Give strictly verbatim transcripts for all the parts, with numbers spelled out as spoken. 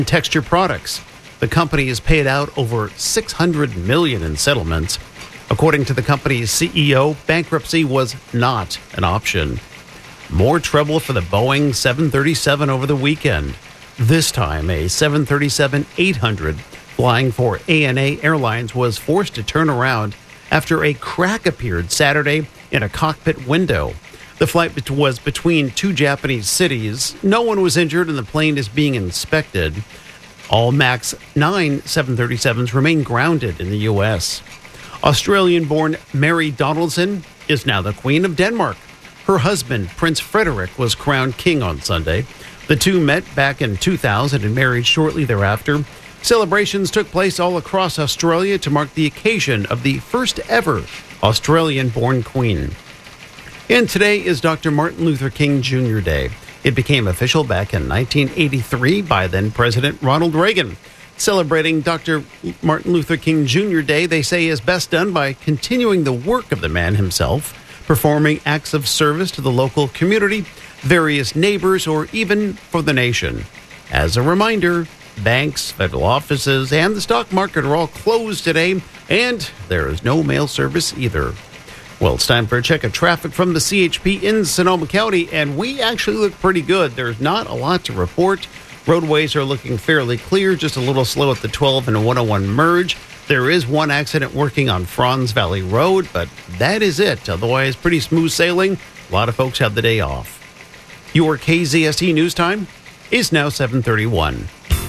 Texture Products. The company has paid out over six hundred million dollars in settlements. According to the company's C E O, bankruptcy was not an option. More trouble for the Boeing seven thirty-seven over the weekend. This time, a seven thirty-seven eight hundred flying for A N A Airlines was forced to turn around after a crack appeared Saturday in a cockpit window. The flight was between two Japanese cities. No one was injured and the plane is being inspected. All MAX nine seven thirty-sevens remain grounded in the U S. Australian-born Mary Donaldson is now the Queen of Denmark. Her husband, Prince Frederik, was crowned king on Sunday. The two met back in two thousand and married shortly thereafter. Celebrations took place all across Australia to mark the occasion of the first ever Australian-born queen. And today is Doctor Martin Luther King Junior Day. It became official back in nineteen eighty-three by then-President Ronald Reagan. Celebrating Doctor Martin Luther King Junior Day, they say, is best done by continuing the work of the man himself, performing acts of service to the local community, various neighbors, or even for the nation. As a reminder, banks, federal offices, and the stock market are all closed today, and there is no mail service either. Well, it's time for a check of traffic from the C H P in Sonoma County, and we actually look pretty good. There's not a lot to report. Roadways are looking fairly clear, just a little slow at the twelve and one oh one merge. There is one accident working on Franz Valley Road, but that is it. Otherwise, pretty smooth sailing. A lot of folks have the day off. Your K Z S T News Time is now seven thirty-one.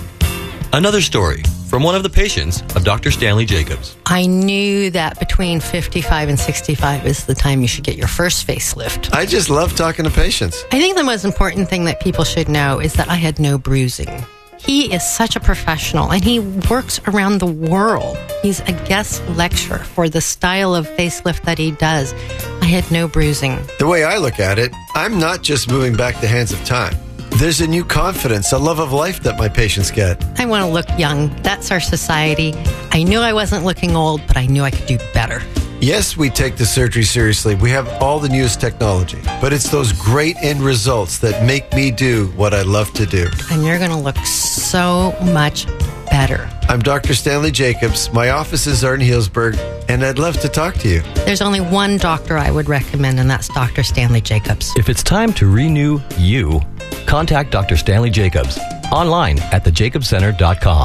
Another story from one of the patients of Doctor Stanley Jacobs. I knew that between fifty-five and sixty-five is the time you should get your first facelift. I just love talking to patients. I think the most important thing that people should know is that I had no bruising. He is such a professional, and he works around the world. He's a guest lecturer for the style of facelift that he does. I had no bruising. The way I look at it, I'm not just moving back the hands of time. There's a new confidence, a love of life that my patients get. I want to look young. That's our society. I knew I wasn't looking old, but I knew I could do better. Yes, we take the surgery seriously. We have all the newest technology. But it's those great end results that make me do what I love to do. And you're going to look so much better. I'm Doctor Stanley Jacobs. My offices are in Healdsburg, and I'd love to talk to you. There's only one doctor I would recommend, and that's Doctor Stanley Jacobs. If it's time to renew you, contact Doctor Stanley Jacobs online at the jacobs center dot com.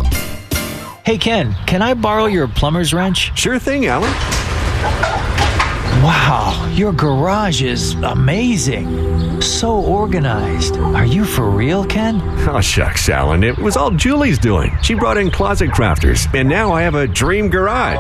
Hey, Ken, can I borrow your plumber's wrench? Sure thing, Alan. Wow, your garage is amazing. So organized. Are you for real, Ken? Oh, shucks, Alan. It was all Julie's doing. She brought in Closet Crafters, and now I have a dream garage.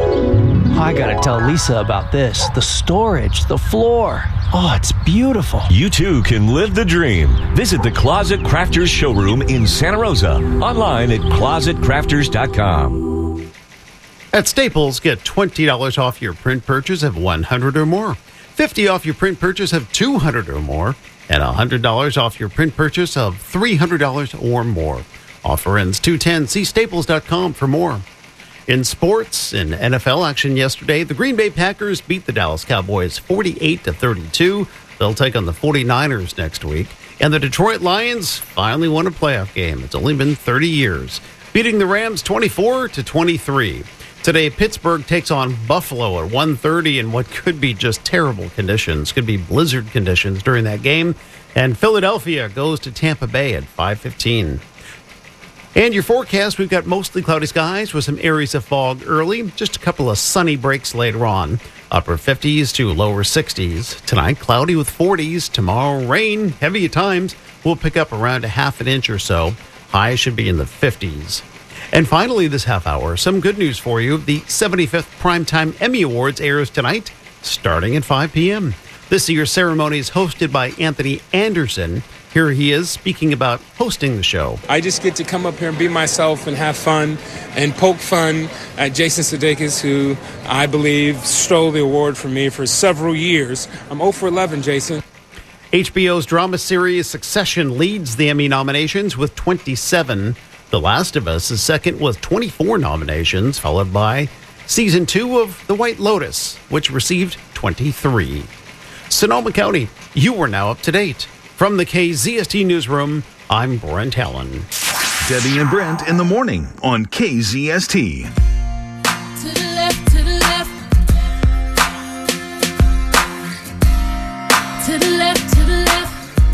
I gotta tell Lisa about this. The storage, the floor. Oh, it's beautiful. You too can live the dream. Visit the Closet Crafters showroom in Santa Rosa. Online at closet crafters dot com. At Staples, get twenty dollars off your print purchase of one hundred or more, fifty dollars off your print purchase of two hundred or more, and one hundred dollars off your print purchase of three hundred dollars or more. Offer ends two ten. See staples dot com for more. In sports, in N F L action yesterday, the Green Bay Packers beat the Dallas Cowboys forty-eight to thirty-two. They'll take on the forty-niners next week. And the Detroit Lions finally won a playoff game. It's only been thirty years, beating the Rams twenty-four to twenty-three. Today, Pittsburgh takes on Buffalo at one thirty in what could be just terrible conditions. Could be blizzard conditions during that game. And Philadelphia goes to Tampa Bay at five fifteen. And your forecast, we've got mostly cloudy skies with some areas of fog early. Just a couple of sunny breaks later on. Upper fifties to lower sixties. Tonight, cloudy with forties. Tomorrow, rain, heavy at times. We'll pick up around a half an inch or so. High should be in the fifties. And finally, this half hour, some good news for you. The seventy-fifth Primetime Emmy Awards airs tonight, starting at five p.m. This year's ceremony is hosted by Anthony Anderson. Here he is speaking about hosting the show. I just get to come up here and be myself and have fun and poke fun at Jason Sudeikis, who I believe stole the award from me for several years. I'm zero for eleven, Jason. H B O's drama series Succession leads the Emmy nominations with twenty-seven. The Last of Us is second with twenty-four nominations, followed by Season two of The White Lotus, which received twenty-three. Sonoma County, you are now up to date. From the K Z S T Newsroom, I'm Brent Allen. Debbie and Brent in the morning on K Z S T. To the left, to the left. To the left, to the left.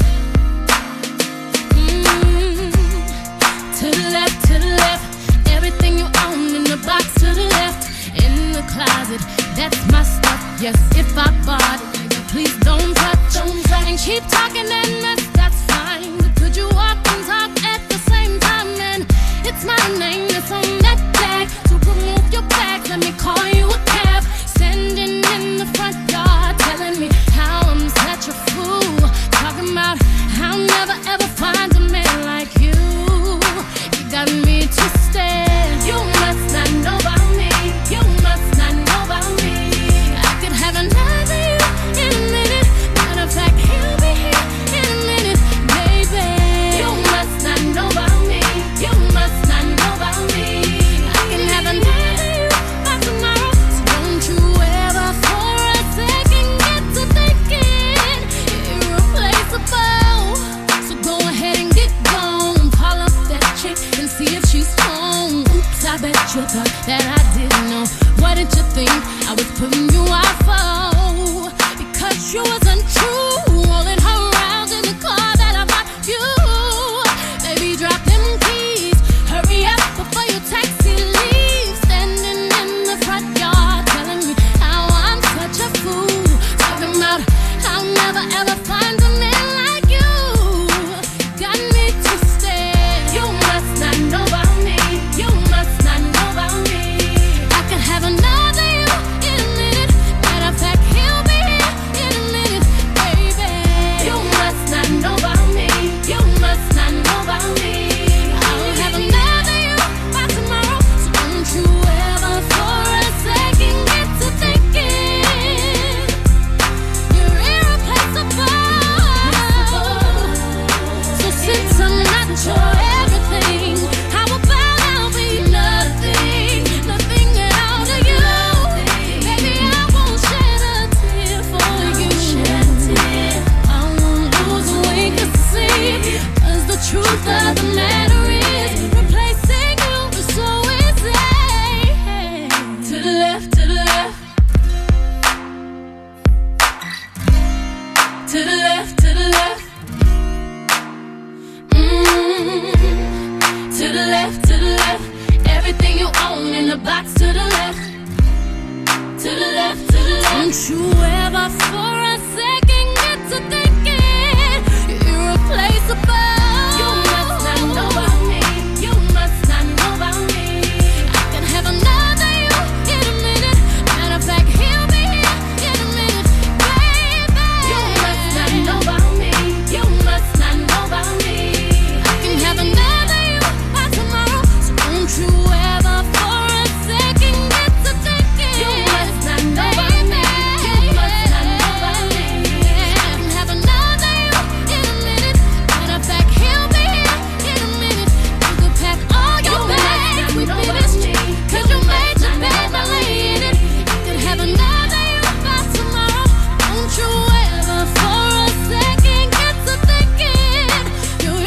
Mm-hmm. To the left, to the left. Everything you own in the box to the left. In the closet, that's my stuff. Yes, if I bought it, please don't touch, don't touch. And keep talking and mess, that's fine. But could you walk and talk at the same time? And it's my name that's on that tag. So remove your bag, let me call you a cab. Standing in the front yard, telling me how I'm such a fool. Talking about how I'll never ever find a man like you. You got me twisted. You must not know about me. You must not know about me. I could have another you in a minute. Matter of fact, he'll be here in a minute, baby. You must not know about me. You must not know about me. I can have another you by tomorrow. So don't you ever for a second get to thinking you're irreplaceable. So go ahead and get gone. Call up that chick and see if she's home. Oops, I bet you thought that I didn't know. What did you think I was putting you off for? Because you wasn't true. Rolling her around in the car that I bought you. Baby, drop them keys. Hurry up before your taxi leaves. Standing in the front yard, telling me how I'm such a fool. Talking about how I'll never ever find a man like you. Got me twisted. You must not know about me. You must not know about me. I could have another you in a minute. Matter of fact, he'll be here in a minute, baby. You must not know about me. You must not know about me. I'll have another you by tomorrow. So don't you ever for a second get to thinking you're irreplaceable. So since I'm not your everything, how about I'll be nothing, nothing out of you? Baby, I won't shed a tear for you. I won't lose a wink of sleep. 'Cause the truth of the matter is, replacing you is so easy. To the left, to the left. To the left, to the left. Mm. To the left, to the left. Everything you own in the box to the left. To the left, to the left. Don't you ever for a second get to thinking you're irreplaceable. You must not know about me. You must not know about me. I can have another you in a minute. Matter of fact, he'll be here in a minute, baby. You must not know about me. You must not know about me. I can have another you by tomorrow. So don't you ever for a second get to thinking you must not know about me. You must not know about me. I can have another you in a minute. Matter of fact, he'll be here in a minute. You could pack all your bags. We finished. 'Cause you made your bed, now lay in it. You could have another you by tomorrow. Don't you ever for a second get to thinking you're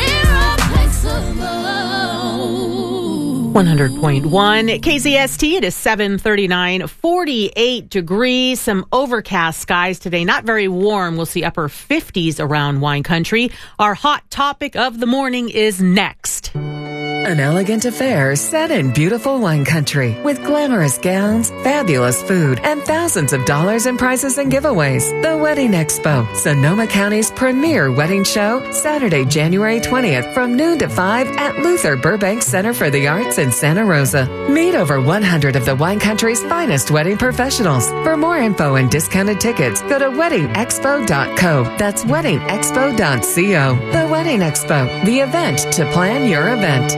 irreplaceable. one hundred point one K Z S T. It is seven thirty-nine, forty-eight degrees, some overcast skies today. Not very warm. We'll see upper fifties around wine country. Our hot topic of the morning is next. An elegant affair set in beautiful wine country with glamorous gowns, fabulous food, and thousands of dollars in prizes and giveaways. The Wedding Expo, Sonoma County's premier wedding show, Saturday, January twentieth from noon to five at Luther Burbank Center for the Arts in Santa Rosa. Meet over one hundred of the wine country's finest wedding professionals. For more info and discounted tickets, go to wedding expo dot co. That's wedding expo dot co. The Wedding Expo, the event to plan your event.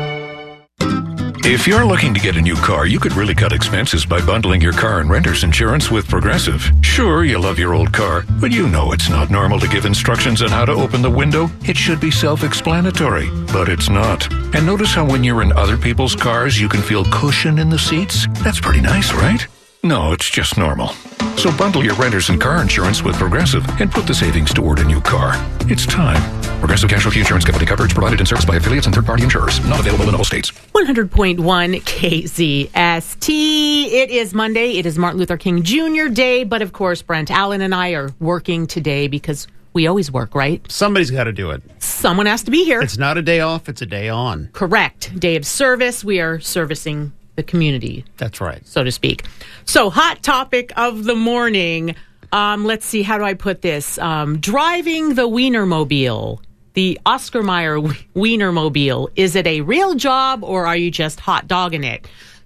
If you're looking to get a new car, you could really cut expenses by bundling your car and renter's insurance with Progressive. Sure, you love your old car, but you know it's not normal to give instructions on how to open the window. It should be self-explanatory, but it's not. And notice how when you're in other people's cars, you can feel cushion in the seats? That's pretty nice, right? No, it's just normal. So bundle your renter's and car insurance with Progressive and put the savings toward a new car. It's time. Progressive Casualty Insurance Company. Coverage provided in service by affiliates and third-party insurers. Not available in all states. one hundred point one K Z S T. It is Monday. It is Martin Luther King Junior Day. But, of course, Brent Allen and I are working today because we always work, right? Somebody's got to do it. Someone has to be here. It's not a day off. It's a day on. Correct. Day of service. We are servicing the community. That's right. So to speak. So, hot topic of the morning. Um, let's see. How do I put this? Um, driving the Wienermobile. The Oscar Mayer Wienermobile. Is it a real job or are you just hot dogging it?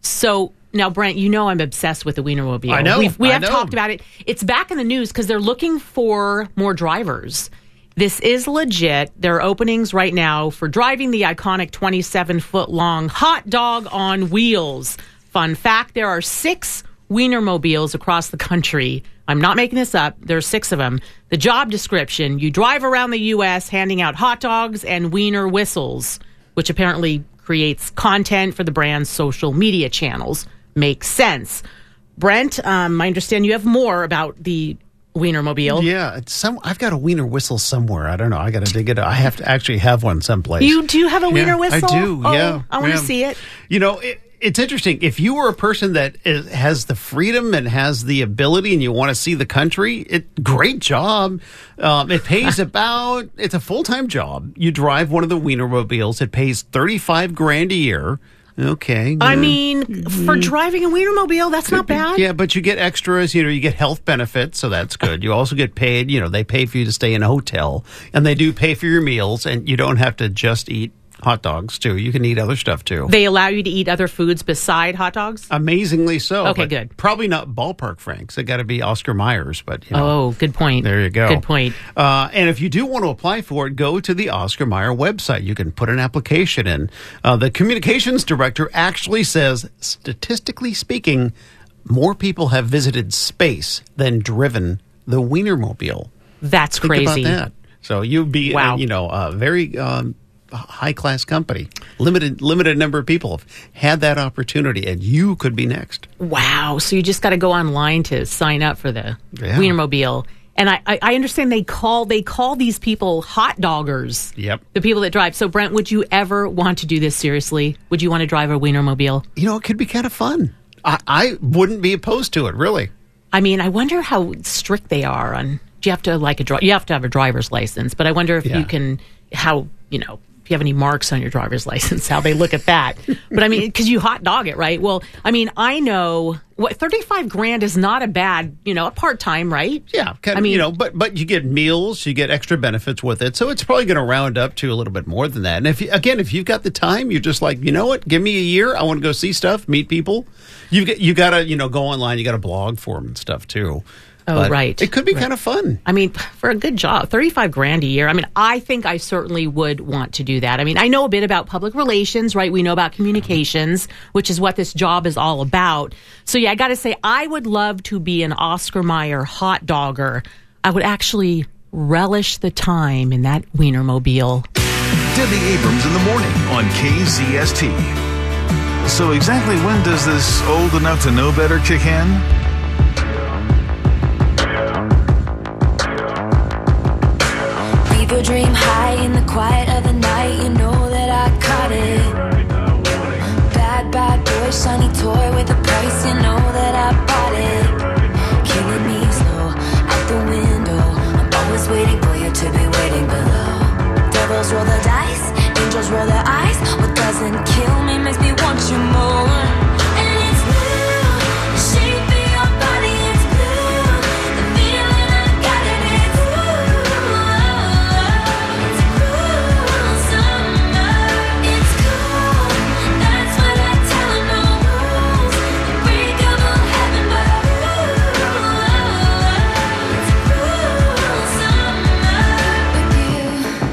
So now, Brent, you know I'm obsessed with the Wienermobile. I know. We've, we I have know. talked about it. It's back in the news because they're looking for more drivers. This is legit. There are openings right now for driving the iconic twenty-seven foot long hot dog on wheels. Fun fact, there are six Wienermobiles across the country. I'm not making this up. There are six of them. The job description, you drive around the U S handing out hot dogs and wiener whistles, which apparently creates content for the brand's social media channels. Makes sense. Brent, um, I understand you have more about the Wienermobile. Yeah, it's some. I've got a wiener whistle somewhere. I don't know. I got to dig it up. I have to actually have one someplace. You do have a wiener yeah, whistle? I do, Oh, yeah. I want to yeah. see it. You know, it, it's interesting. If you were a person that is, has the freedom and has the ability and you want to see the country, it great job. Um, it pays about, it's a full-time job. You drive one of the Wienermobiles. It pays thirty-five grand a year. Okay. I yeah. mean, for driving a Wienermobile, that's not bad. Yeah, but you get extras, you know, you get health benefits, so that's good. You also get paid, you know, they pay for you to stay in a hotel, and they do pay for your meals, and you don't have to just eat hot dogs, too. You can eat other stuff, too. They allow you to eat other foods beside hot dogs? Amazingly so. Okay, but good. Probably not Ballpark Franks. It got to be Oscar Mayer's, but, you know. Oh, good point. There you go. Good point. Uh, and if you do want to apply for it, go to the Oscar Mayer website. You can put an application in. Uh, the communications director actually says, statistically speaking, more people have visited space than driven the Wienermobile. That's Think crazy. about that. So you'd be, Wow. uh, you know, a very um, high-class company. Limited limited number of people have had that opportunity, and you could be next. Wow. So you just got to go online to sign up for the Yeah. Wienermobile. And I, I, I understand they call they call these people hot doggers. Yep. The people that drive. So, Brent, would you ever want to do this seriously? Would you want to drive a Wienermobile? You know, it could be kind of fun. I, I wouldn't be opposed to it, really. I mean, I wonder how strict they are on. Do you have to like a dri- you have to have a driver's license? But I wonder if Yeah. you can how you know if you have any marks on your driver's license, how they look at that. But I mean, because you hot dog it, right? Well, I mean, I know what thirty-five grand is not a bad, you know, a part time, right? Yeah, kind of, I mean, you know, but but you get meals, you get extra benefits with it, so it's probably going to round up to a little bit more than that. And if you, again, if you've got the time, you're just like, you know what, give me a year, I want to go see stuff, meet people. You get you got to you know go online, you got to blog for them and stuff too. Oh, But right. It could be Right. kind of fun. I mean, for a good job, thirty-five grand a year. I mean, I think I certainly would want to do that. I mean, I know a bit about public relations, right? We know about communications, which is what this job is all about. So, yeah, I got to say, I would love to be an Oscar Mayer hot dogger. I would actually relish the time in that Wienermobile. Debbie Abrams in the morning on K Z S T. So exactly when does this old enough to know better kick in? Leave your dream high in the quiet of the night. You know that I caught it. Bad, bad boy, shiny toy with a price. You know that I bought it. Killing me slow out the window. I'm always waiting for you to be waiting below. Devils roll the dice, angels roll their eyes. What doesn't kill me makes me want you more. And it's blue, the shape of your body is blue. The feeling I got it is blue. It's cruel summer. It's cool, that's what I tell 'em. No rules, unbreakable heaven, but it's cruel summer with you.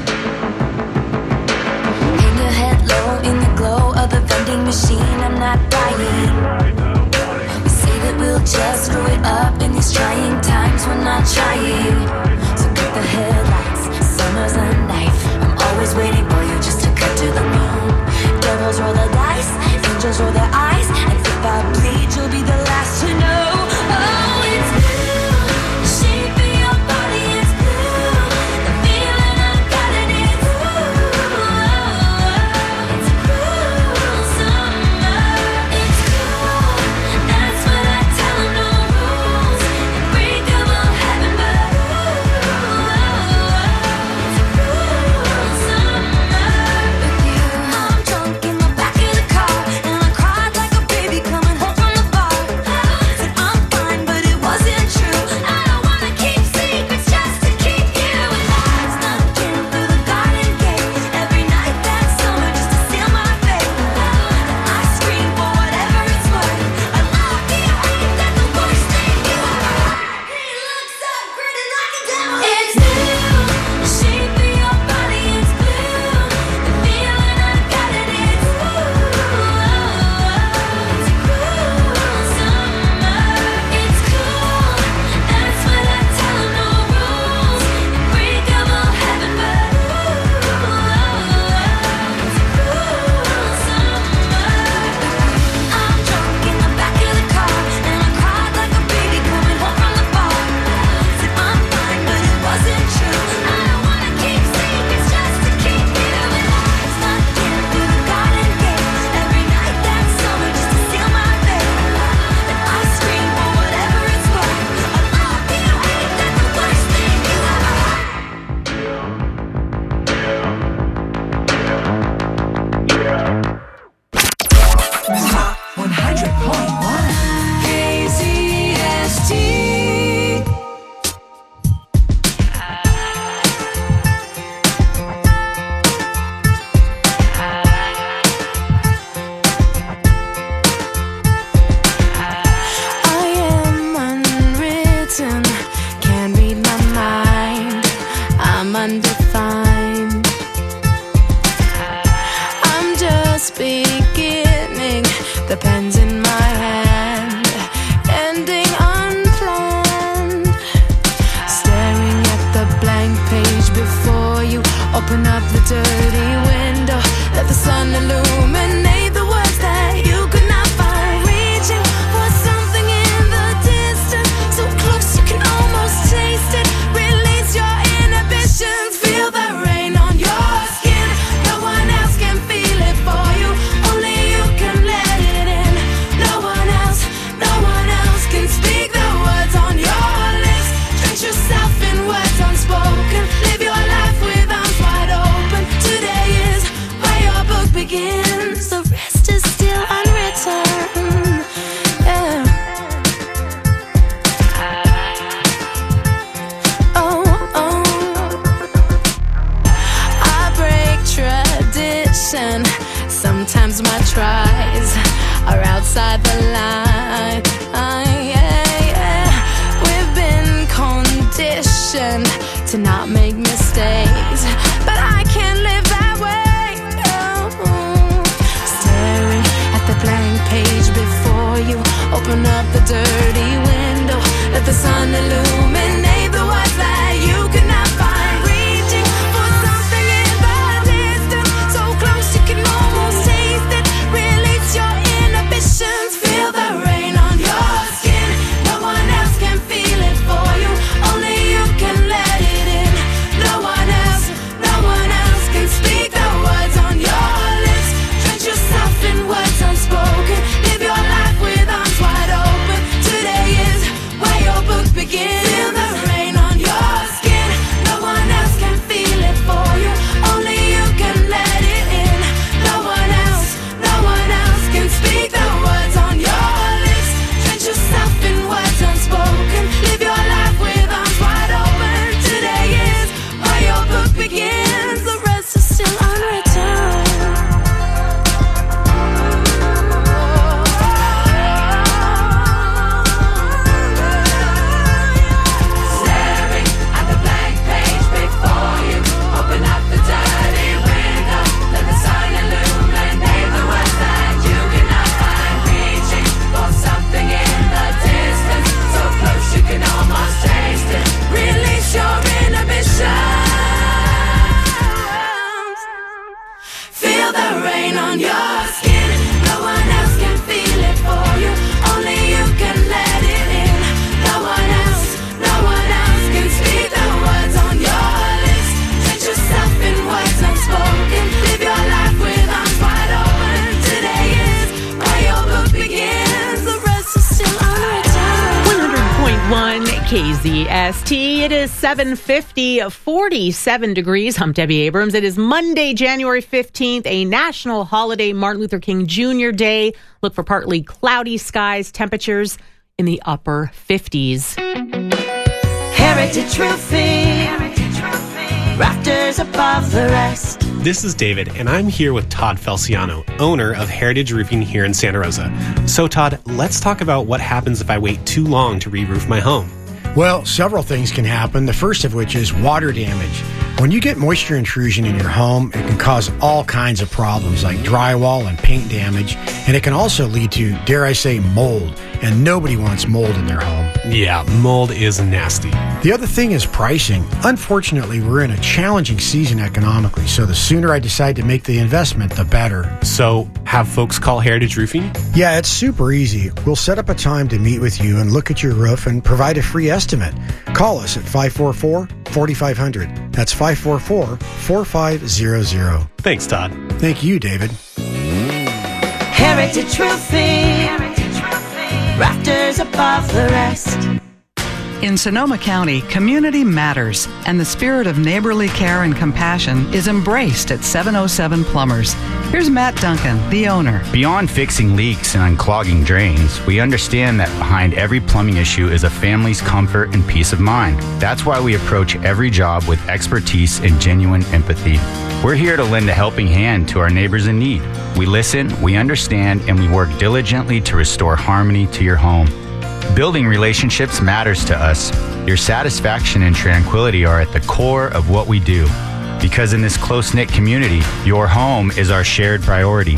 Hang your head low in the glow of the vending machine. I'm not dying. We say that we'll just screw it up in these trying times. We're not trying. So cut the headlights. Summer's a knife. I'm always waiting for you just to cut to the moon. Devils roll the dice, angels roll their eyes, and if I bleed, you'll be the last to know. Oh, it's blue. The shape of your body is blue. The feeling I got it is the pen's in my hand, ending unplanned. Staring at the blank page before you, open up the dirty window, let the sun illuminate the words that you could not find. Reaching for something in the distance, so close you can almost taste it. Release your inhibitions, feel the rain on your skin. No one else can feel it for you, only you can let it in. No one else, no one else can speak the words on your lips. Drench yourself in words unspoken, live your life with arms wide open. Today is where your book begins, the rest is still unwritten. Yeah. Oh, oh. I break tradition. Sometimes my tries are outside the line. Ah, yeah, yeah. We've been conditioned to not make mistakes, but I can't live that way. Oh. Staring at the blank page before you, open up the dirty window, let the sun illuminate the words that you could not find. Reaching for something in the distance, so close you can almost taste it. Release your inhibitions, feel the rain on your skin. No one else can feel it for you, only you can let it in. No one else, no one else can speak the words on your lips. Drench yourself in words unspoken, live your life with arms wide open. Today is where your book begins. Feel the rain on your skin. No one else can feel it for you, only you can let it in. No one else, no one else can speak the words on your lips. Drench yourself in words unspoken, live your life with arms wide open. Today is where your book begins, the rest is still unwritten. Staring at the blank page before you, open up the dirty window, let the sun illuminate the words that you cannot find. Reaching for something in the distance, so close you can almost taste it. Release your inhibitions, feel the rain on your skin. No one else can feel it for you, only you can let it in. No one else, no one else can speak the words on your lips. Drench yourself in words unspoken, live your life with arms wide open. Today is where your book begins, the rest is still unwritten. one hundred point one K Z S T. It is seven fifty, forty-seven degrees. I'm Debbie Abrams. It is Monday, January fifteenth, a national holiday, Martin Luther King Junior Day. Look for partly cloudy skies, temperatures in the upper fifties. Heritage Roofing, rafters above the rest. This is David, and I'm here with Todd Felciano, owner of Heritage Roofing here in Santa Rosa. So, Todd, let's talk about what happens if I wait too long to re-roof my home. Well, several things can happen, the first of which is water damage. When you get moisture intrusion in your home, it can cause all kinds of problems like drywall and paint damage, and it can also lead to, dare I say, mold, and nobody wants mold in their home. Yeah, mold is nasty. The other thing is pricing. Unfortunately, we're in a challenging season economically, so the sooner I decide to make the investment, the better. So, have folks call Heritage Roofing? Yeah, it's super easy. We'll set up a time to meet with you and look at your roof and provide a free estimate. Call us at five four four, four five zero zero. That's five four four, four five zero zero. Thanks, Todd. Thank you, David. Heritage Roofing, rafters above the rest. In Sonoma County, community matters, and the spirit of neighborly care and compassion is embraced at seven oh seven Plumbers. Here's Matt Duncan, the owner. Beyond fixing leaks and unclogging drains, we understand that behind every plumbing issue is a family's comfort and peace of mind. That's why we approach every job with expertise and genuine empathy. We're here to lend a helping hand to our neighbors in need. We listen, we understand, and we work diligently to restore harmony to your home. Building relationships matters to us. Your satisfaction and tranquility are at the core of what we do. Because in this close-knit community, your home is our shared priority.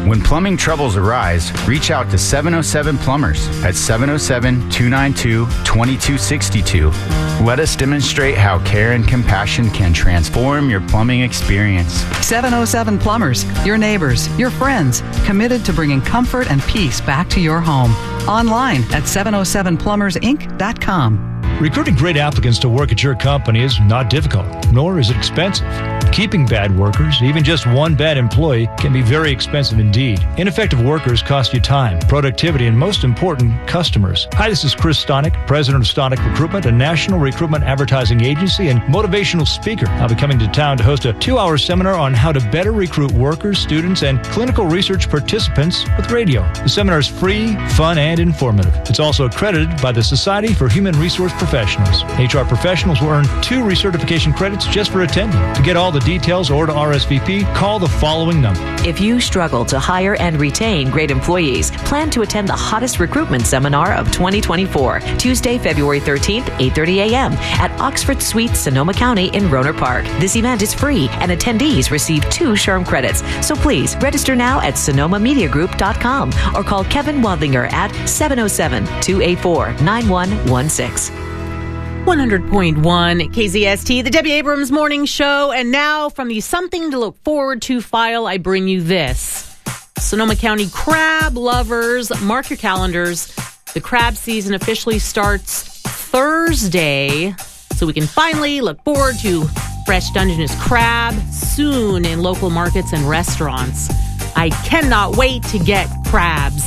When plumbing troubles arise, reach out to seven oh seven Plumbers at seven oh seven, two nine two, two two six two. Let us demonstrate how care and compassion can transform your plumbing experience. seven oh seven Plumbers, your neighbors, your friends, committed to bringing comfort and peace back to your home. Online at seven oh seven plumbers inc dot com. Recruiting great applicants to work at your company is not difficult, nor is it expensive. Keeping bad workers, even just one bad employee, can be very expensive indeed. Ineffective workers cost you time, productivity, and most important, customers. Hi, this is Chris Stonick, president of Stonick Recruitment, a national recruitment advertising agency and motivational speaker. I'll be coming to town to host a two-hour seminar on how to better recruit workers, students, and clinical research participants with radio. The seminar is free, fun, and informative. It's also accredited by the Society for Human Resource Professionals. H R professionals will earn two recertification credits just for attending. To get all the details or to R S V P, call the following number. If you struggle to hire and retain great employees, plan to attend the hottest recruitment seminar of twenty twenty-four, Tuesday, February thirteenth, eight thirty a.m. at Oxford Suites, Sonoma County in Rohnert Park. This event is free and attendees receive two SHRM credits. So please register now at sonoma media group dot com or call Kevin Wadlinger at seven oh seven, two eight four, nine one one six. one hundred point one K Z S T, the Debbie Abrams Morning Show. And now from the Something to Look Forward to file, I bring you this. Sonoma County crab lovers, mark your calendars. The crab season officially starts Thursday, so we can finally look forward to fresh Dungeness crab soon in local markets and restaurants. I cannot wait to get crabs.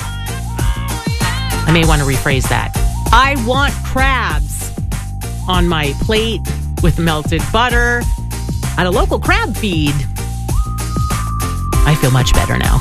I may want to rephrase that. I want crabs on my plate with melted butter at a local crab feed. I feel much better now.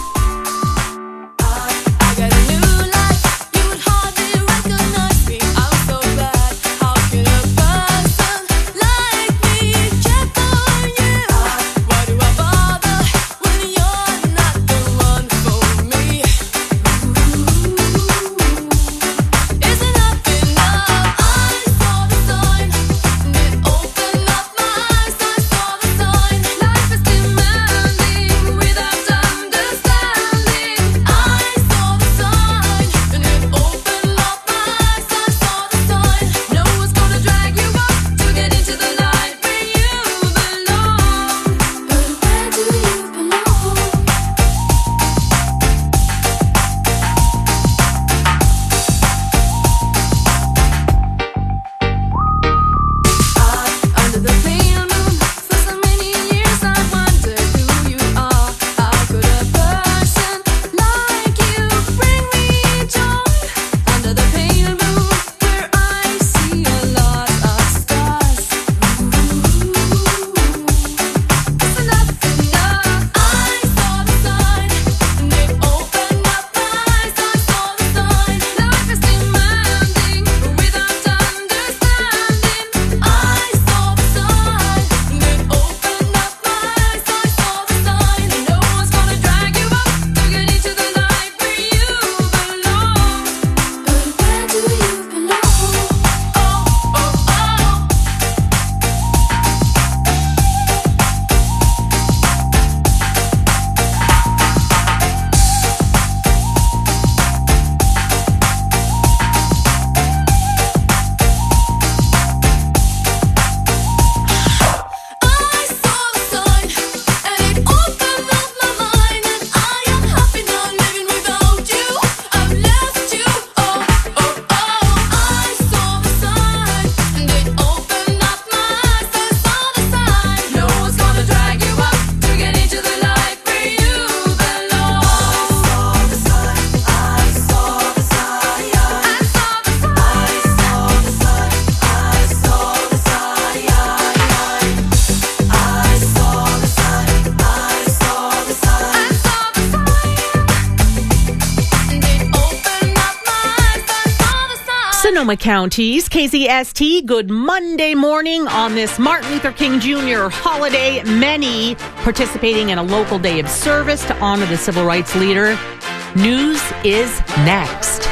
Sonoma County's K Z S T. Good Monday morning on this Martin Luther King Junior holiday. Many participating in a local day of service to honor the civil rights leader. News is next.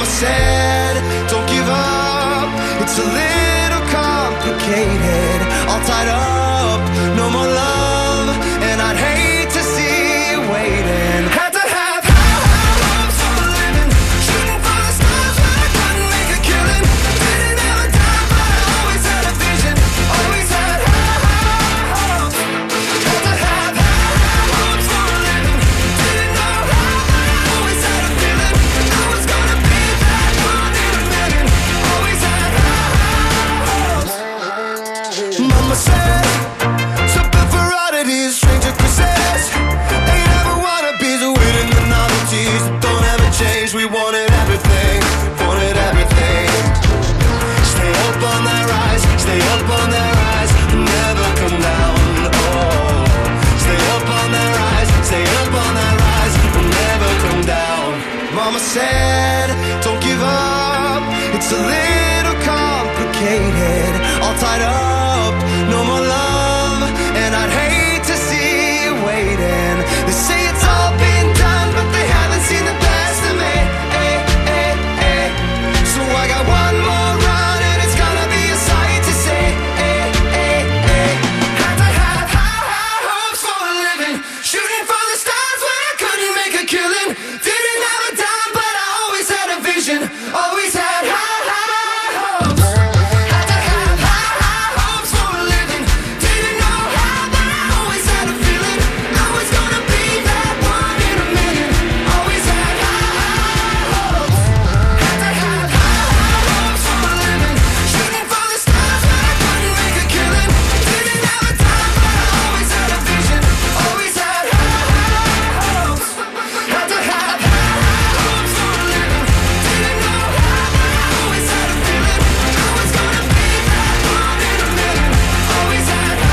said, don't give up. It's a little complicated. All tied up, no more love. And I'd hate to see you waiting. Had to have high, high hopes for a living. Shooting for the stars when I couldn't make a killing. Didn't have a dime, but I always had a vision. Always had high, high hopes. Had to have high, high hopes for a living. Didn't know how, but I always had a feeling. I was gonna be that one in a million. Always had high, high hopes. Mama said, something for oddities, stranger kisses. They never wanna be the waiting the novelties that don't ever change. We wanted everything, wanted everything. Stay up on that rise, stay up on that rise, never come down. Oh, stay up on that rise, stay up on that rise, never come down. Mama said, don't give up. It's a little complicated, all tied up, no more love. And I'd hate to see you waiting. They say it's all been done, but they haven't seen the best of me. Eh, eh, eh. So I got one more run, and it's gonna be a sight to see. Eh, eh, eh. Had to have high, high hopes for a living. Shooting for the stars when I couldn't make a killing. Didn't have a dime, but I always had a vision. Always had high, high hopes. Had to have high, high hopes for a living. Didn't know how, but I always had a feeling. I was gonna be that one in a million. Always had high, high hopes. Had to have high, high hopes for a living. Shooting for the stars when I couldn't make a killing. Didn't have a dime, but I always had a vision. Always had high, high hopes. Had to have high, high hopes for a living. Didn't know how, but I always had a feeling. I was gonna be that one in a million. Always had high,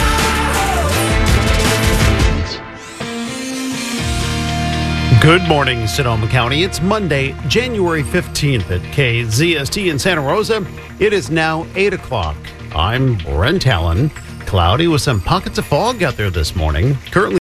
Good morning, Sonoma County. It's Monday, January fifteenth at K Z S T in Santa Rosa. It is now eight o'clock. I'm Brent Allen. Cloudy with some pockets of fog out there this morning. Currently